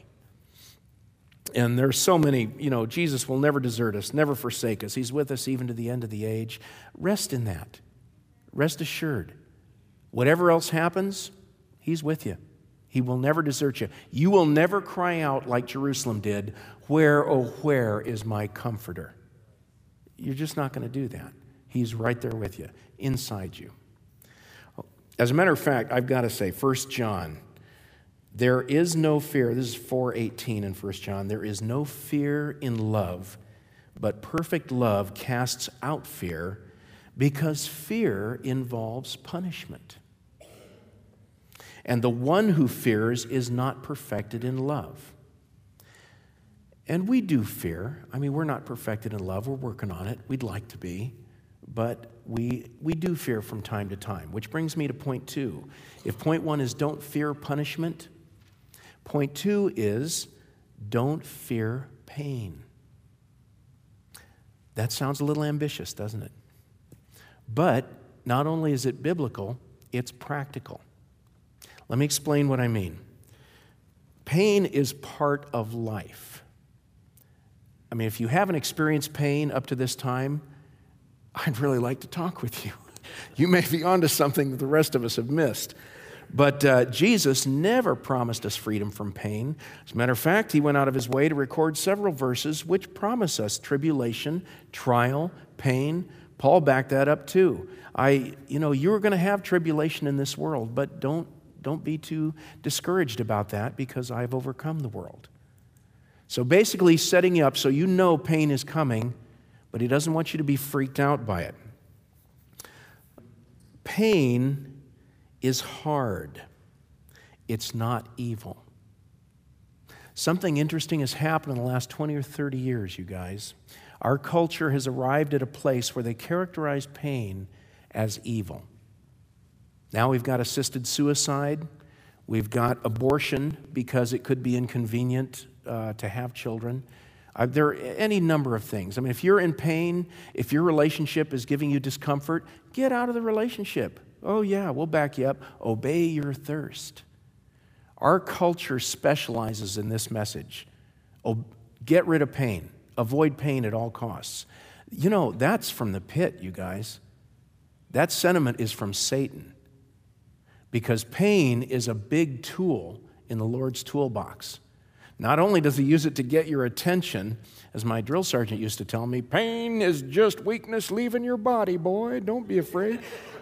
And there's so many, Jesus will never desert us, never forsake us. He's with us even to the end of the age. Rest in that. Rest assured. Whatever else happens, He's with you. He will never desert you. You will never cry out like Jerusalem did, where, oh, where is my comforter? You're just not going to do that. He's right there with you, inside you. As a matter of fact, I've got to say, 1 John, there is no fear. This is 4:18 in 1 John. There is no fear in love, but perfect love casts out fear, because fear involves punishment. And the one who fears is not perfected in love. And we do fear. I mean, we're not perfected in love. We're working on it. We'd like to be. But we do fear from time to time, which brings me to point 2. If point 1 is don't fear punishment, point 2 is don't fear pain. That sounds a little ambitious, doesn't it? But not only is it biblical, it's practical. Let me explain what I mean. Pain is part of life. I mean, if you haven't experienced pain up to this time, I'd really like to talk with you. You may be onto something that the rest of us have missed. But Jesus never promised us freedom from pain. As a matter of fact, he went out of his way to record several verses which promise us tribulation, trial, pain. Paul backed that up too. You're going to have tribulation in this world, but don't be too discouraged about that, because I've overcome the world. So basically, he's setting you up so you know pain is coming, but he doesn't want you to be freaked out by it. Pain is hard. It's not evil. Something interesting has happened in the last 20 or 30 years, you guys. Our culture has arrived at a place where they characterize pain as evil. Now we've got assisted suicide. We've got abortion because it could be inconvenient to have children. There are any number of things. I mean, if you're in pain, if your relationship is giving you discomfort, get out of the relationship. Oh yeah, we'll back you up. Obey your thirst. Our culture specializes in this message. Get rid of pain. Avoid pain at all costs. You know, that's from the pit, you guys. That sentiment is from Satan. Because pain is a big tool in the Lord's toolbox. Not only does he use it to get your attention, as my drill sergeant used to tell me, pain is just weakness leaving your body, boy. Don't be afraid.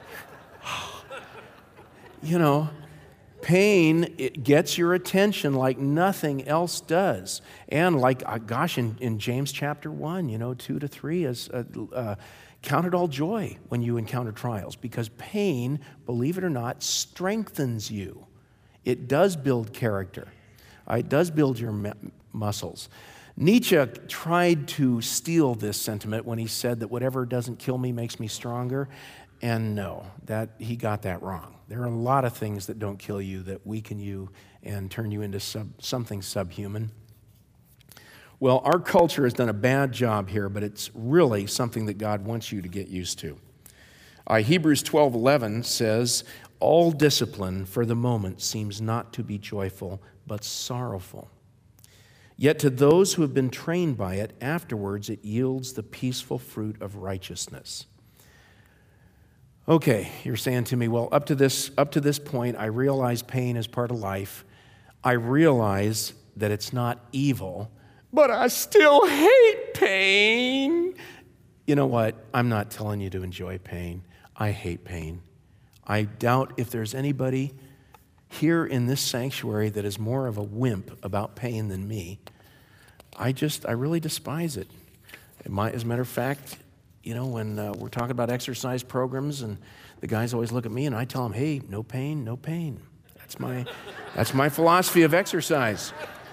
Pain, it gets your attention like nothing else does. And in James chapter 1, 2-3 is count it all joy when you encounter trials, because pain, believe it or not, strengthens you. It does build character. It does build your muscles. Nietzsche tried to steal this sentiment when he said that whatever doesn't kill me makes me stronger. And no, he got that wrong. There are a lot of things that don't kill you that weaken you and turn you into something subhuman. Well, our culture has done a bad job here, but it's really something that God wants you to get used to. Hebrews 12:11 says, all discipline for the moment seems not to be joyful, but sorrowful. Yet to those who have been trained by it, afterwards it yields the peaceful fruit of righteousness. Okay, you're saying to me, well, up to this point, I realize pain is part of life. I realize that it's not evil, but I still hate pain. You know what? I'm not telling you to enjoy pain. I hate pain. I doubt if there's anybody here in this sanctuary that is more of a wimp about pain than me. I really despise it. As a matter of fact, when we're talking about exercise programs, and the guys always look at me and I tell them, hey, no pain, no pain. That's my philosophy of exercise,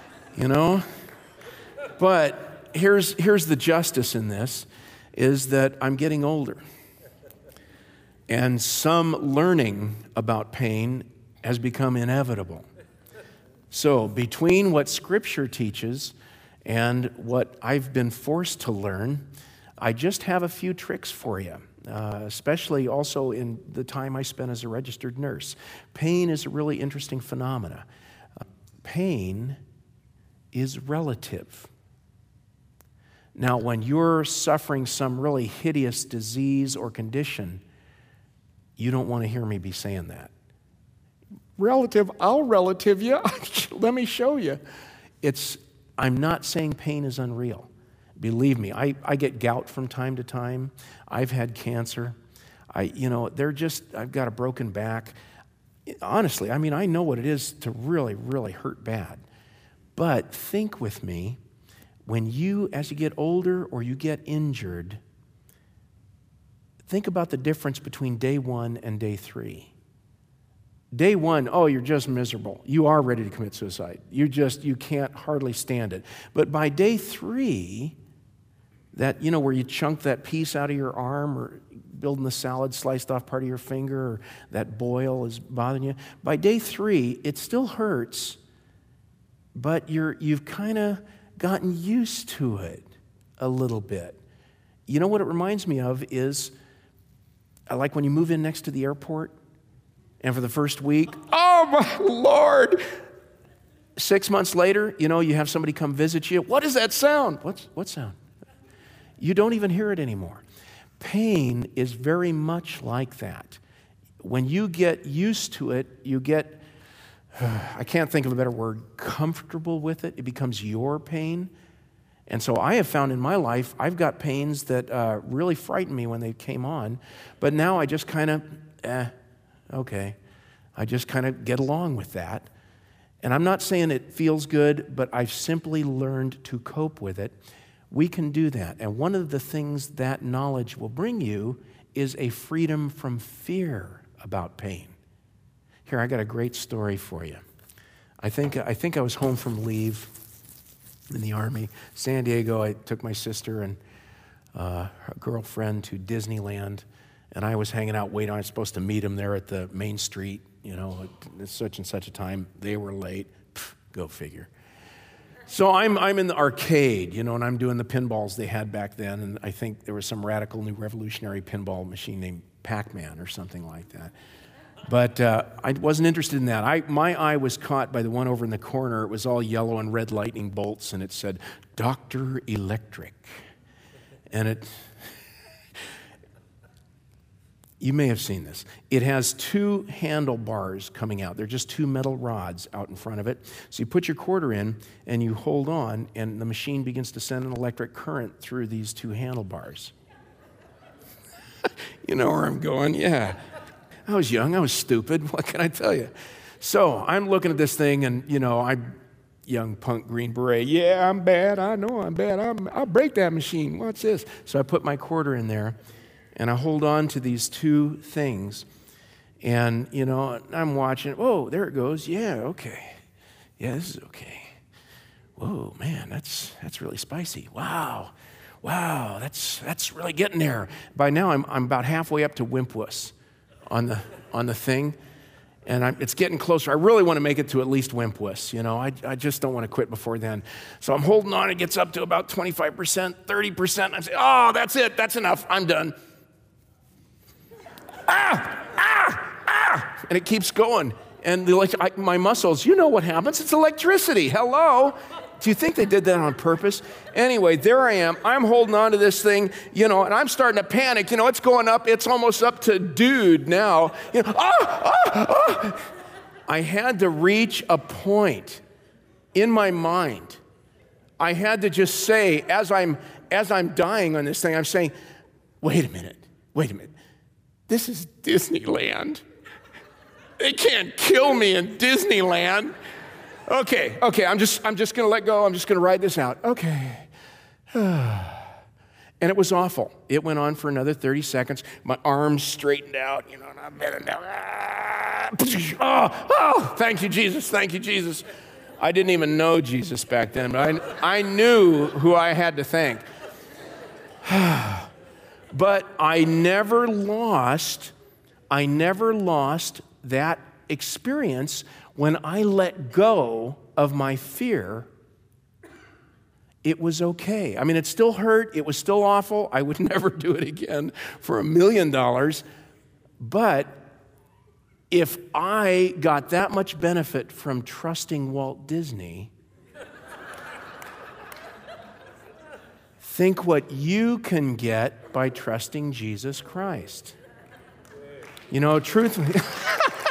But here's the justice in this, is that I'm getting older. And some learning about pain has become inevitable. So between what Scripture teaches and what I've been forced to learn, I just have a few tricks for you, especially also in the time I spent as a registered nurse. Pain is a really interesting phenomena. Pain is relative. Now, when you're suffering some really hideous disease or condition, you don't want to hear me be saying that. Relative, I'll relative you. Let me show you. I'm not saying pain is unreal. Believe me, I get gout from time to time. I've had cancer. I've got a broken back. Honestly, I mean, I know what it is to really, really hurt bad. But think with me, as you get older or you get injured, think about the difference between day 1 and day 3. Day 1, oh, you're just miserable. You are ready to commit suicide. You can't hardly stand it. But by day 3, where you chunk that piece out of your arm or building the salad sliced off part of your finger or that boil is bothering you, by day 3, it still hurts, but you've kind of gotten used to it a little bit. You know what it reminds me of is, like when you move in next to the airport, and for the first week, oh my Lord! 6 months later, you have somebody come visit you. What is that sound? What sound? You don't even hear it anymore. Pain is very much like that. When you get used to it, you get, I can't think of a better word, comfortable with it. It becomes your pain. And so I have found in my life, I've got pains that really frightened me when they came on. But now I just kind of, okay. I just kind of get along with that. And I'm not saying it feels good, but I've simply learned to cope with it. We can do that. And one of the things that knowledge will bring you is a freedom from fear about pain. Here, I got a great story for you. I think I was home from leave in the Army. San Diego, I took my sister and her girlfriend to Disneyland. And I was hanging out waiting. I was supposed to meet them there at the main street, at such and such a time. They were late. Go figure. So I'm in the arcade, and I'm doing the pinballs they had back then. And I think there was some radical new revolutionary pinball machine named Pac-Man or something like that. But I wasn't interested in that. My eye was caught by the one over in the corner. It was all yellow and red lightning bolts, and it said, Dr. Electric. And you may have seen this. It has 2 handlebars coming out. They're just 2 metal rods out in front of it. So you put your quarter in and you hold on, and the machine begins to send an electric current through these 2 handlebars. You know where I'm going? Yeah. I was young. I was stupid. What can I tell you? So I'm looking at this thing, and, I'm young punk Green Beret. Yeah, I'm bad. I know I'm bad. I'll break that machine. What's this? So I put my quarter in there. And I hold on to these 2 things, and, I'm watching. Whoa, there it goes. Yeah, okay. Yeah, this is okay. Whoa, man, that's really spicy. Wow, that's really getting there. By now, I'm about halfway up to Wimpwuss on the thing, and it's getting closer. I really want to make it to at least Wimpwuss. I just don't want to quit before then. So I'm holding on. It gets up to about 25%, 30%. I'm saying, oh, that's it. That's enough. I'm done. And it keeps going. And my muscles, you know what happens. It's electricity. Hello. Do you think they did that on purpose? Anyway, there I am. I'm holding on to this thing, and I'm starting to panic. It's going up. It's almost up to dude now. I had to reach a point in my mind. I had to just say, as I'm dying on this thing, I'm saying, wait a minute. This is Disneyland. They can't kill me in Disneyland. Okay, I'm just going to let go. I'm just going to ride this out. Okay. And it was awful. It went on for another 30 seconds. My arms straightened out, and I'm bending down. Oh, thank you, Jesus. Thank you, Jesus. I didn't even know Jesus back then, but I knew who I had to thank. But I never lost that experience when I let go of my fear. It was okay. I mean, it still hurt. It was still awful. I would never do it again for $1 million. But if I got that much benefit from trusting Walt Disney, think what you can get by trusting Jesus Christ. Truthfully,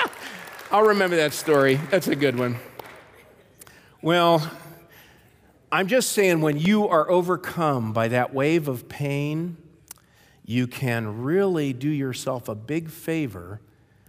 I'll remember that story. That's a good one. Well, I'm just saying, when you are overcome by that wave of pain, you can really do yourself a big favor.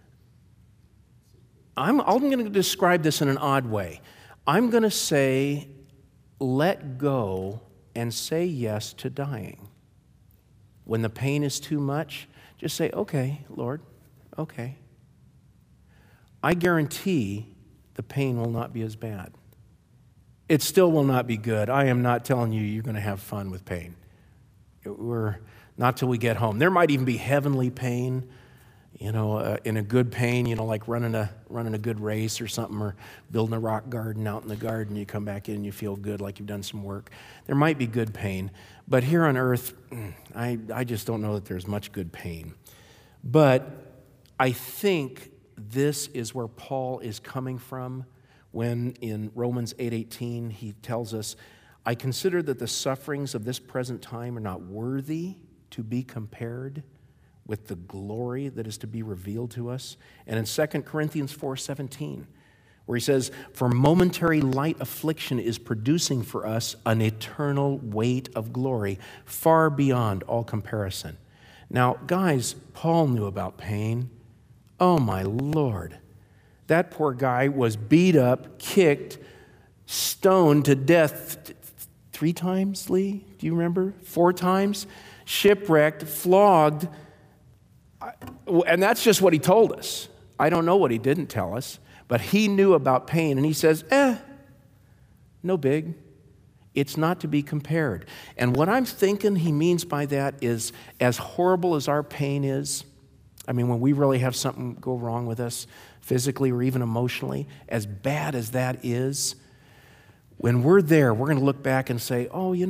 I'm going to describe this in an odd way. I'm going to say, let go and say yes to dying. When the pain is too much, just say, okay, Lord, okay. I guarantee the pain will not be as bad. It still will not be good. I am not telling you you're going to have fun with pain. We're not till we get home. There might even be heavenly pain, in a good pain, like running a good race or something, or building a rock garden out in the garden. You come back in and you feel good, like you've done some work. There might be good pain, but here on earth, I just don't know that there's much good pain. But I think this is where Paul is coming from when in Romans 8:18 he tells us, I consider that the sufferings of this present time are not worthy to be compared with the glory that is to be revealed to us. And in 2 Corinthians 4:17, where he says, for momentary light affliction is producing for us an eternal weight of glory far beyond all comparison. Now, guys, Paul knew about pain. Oh, my Lord. That poor guy was beat up, kicked, stoned to death 3 times, Lee? Do you remember? 4 times? Shipwrecked, flogged. And that's just what he told us. I don't know what he didn't tell us, but he knew about pain, and he says, no big. It's not to be compared. And what I'm thinking he means by that is, as horrible as our pain is, when we really have something go wrong with us, physically or even emotionally, as bad as that is, when we're there, we're going to look back and say,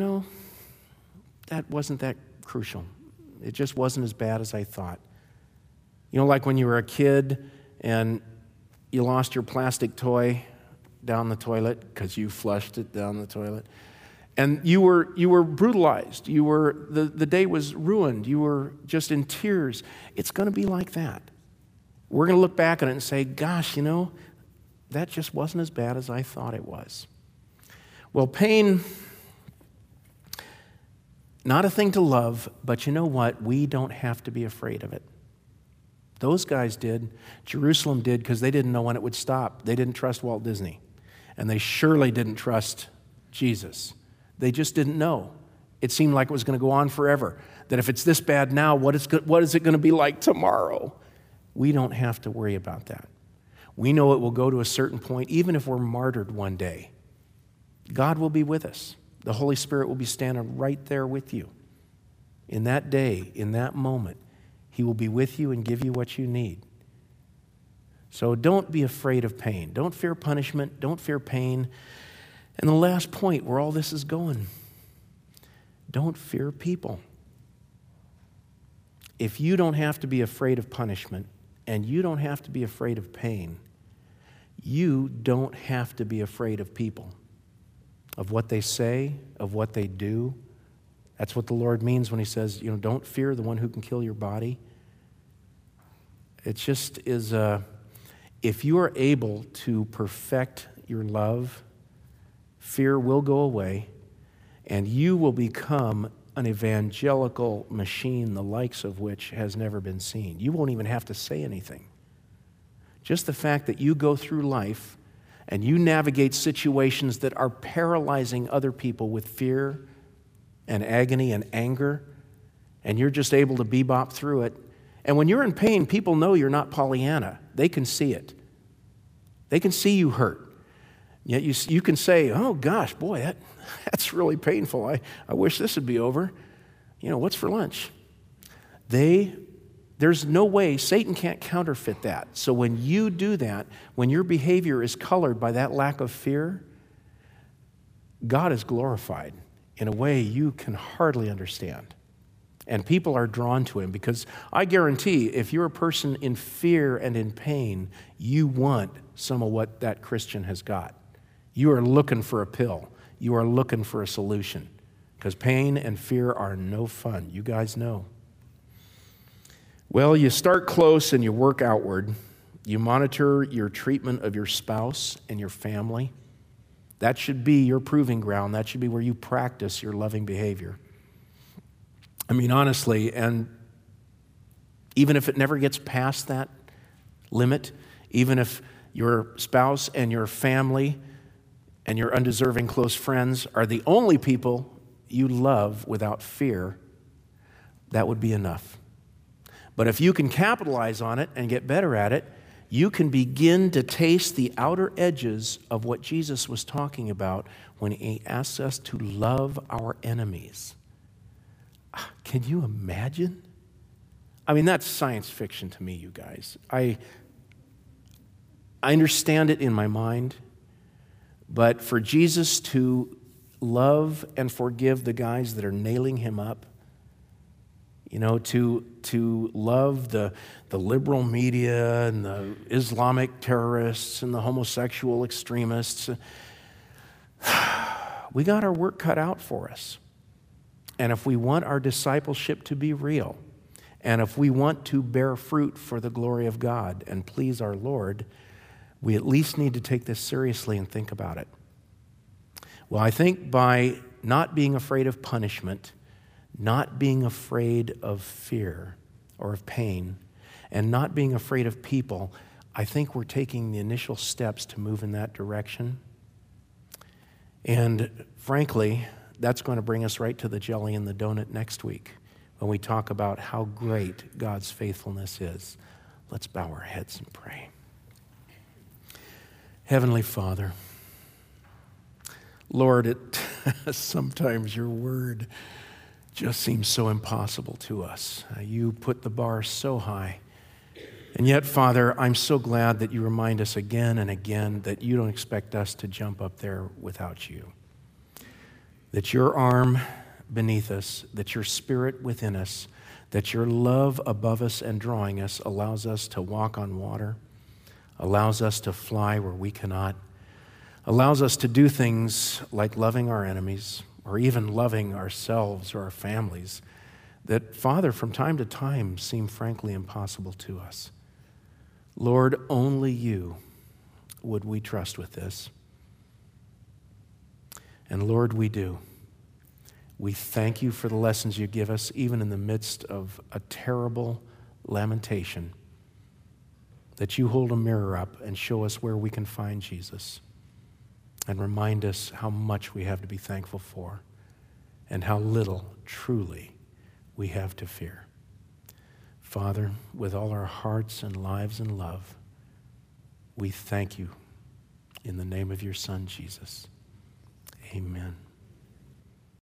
that wasn't that crucial. It just wasn't as bad as I thought. Like when you were a kid and you lost your plastic toy down the toilet because you flushed it down the toilet. And you were brutalized. The day was ruined. You were just in tears. It's going to be like that. We're going to look back on it and say, gosh, that just wasn't as bad as I thought it was. Well, pain, not a thing to love, but you know what? We don't have to be afraid of it. Those guys did. Jerusalem did, because they didn't know when it would stop. They didn't trust Walt Disney. And they surely didn't trust Jesus. They just didn't know. It seemed like it was going to go on forever. That if it's this bad now, what is it going to be like tomorrow? We don't have to worry about that. We know it will go to a certain point, even if we're martyred one day. God will be with us. The Holy Spirit will be standing right there with you. In that day, in that moment, He will be with you and give you what you need. So don't be afraid of pain. Don't fear punishment. Don't fear pain. And the last point where all this is going, don't fear people. If you don't have to be afraid of punishment and you don't have to be afraid of pain, you don't have to be afraid of people, of what they say, of what they do. That's what the Lord means when He says, don't fear the one who can kill your body. It just is, if you are able to perfect your love, fear will go away, and you will become an evangelical machine, the likes of which has never been seen. You won't even have to say anything. Just the fact that you go through life and you navigate situations that are paralyzing other people with fear and agony and anger, and you're just able to bebop through it. And when you're in pain, people know you're not Pollyanna. They can see it. They can see you hurt. Yet you can say, oh gosh, boy, that's really painful. I wish this would be over. What's for lunch? There's no way, Satan can't counterfeit that. So when you do that, when your behavior is colored by that lack of fear, God is glorified in a way you can hardly understand. And people are drawn to Him, because I guarantee if you're a person in fear and in pain, you want some of what that Christian has got. You are looking for a pill. You are looking for a solution, because pain and fear are no fun. You guys know. Well, you start close and you work outward. You monitor your treatment of your spouse and your family. That should be your proving ground. That should be where you practice your loving behavior. I mean, honestly, and even if it never gets past that limit, even if your spouse and your family and your undeserving close friends are the only people you love without fear, that would be enough. But if you can capitalize on it and get better at it, you can begin to taste the outer edges of what Jesus was talking about when he asks us to love our enemies. Can you imagine? I mean, that's science fiction to me, you guys. I understand it in my mind, but for Jesus to love and forgive the guys that are nailing him up, you know, to love the liberal media and the Islamic terrorists and the homosexual extremists, we got our work cut out for us. And if we want our discipleship to be real, and if we want to bear fruit for the glory of God and please our Lord, we at least need to take this seriously and think about it. Well, I think by not being afraid of punishment, not being afraid of fear or of pain, and not being afraid of people, I think we're taking the initial steps to move in that direction. And frankly, that's going to bring us right to the jelly and the donut next week when we talk about how great God's faithfulness is. Let's bow our heads and pray. Heavenly Father, Lord, sometimes your word just seems so impossible to us. You put the bar so high. And yet, Father, I'm so glad that you remind us again and again that you don't expect us to jump up there without you. That your arm beneath us, that your spirit within us, that your love above us and drawing us allows us to walk on water, allows us to fly where we cannot, allows us to do things like loving our enemies or even loving ourselves or our families that, Father, from time to time seem frankly impossible to us. Lord, only you would we trust with this. And Lord, we do. We thank you for the lessons you give us, even in the midst of a terrible lamentation, that you hold a mirror up and show us where we can find Jesus and remind us how much we have to be thankful for and how little, truly, we have to fear. Father, with all our hearts and lives and love, we thank you in the name of your Son, Jesus. Amen.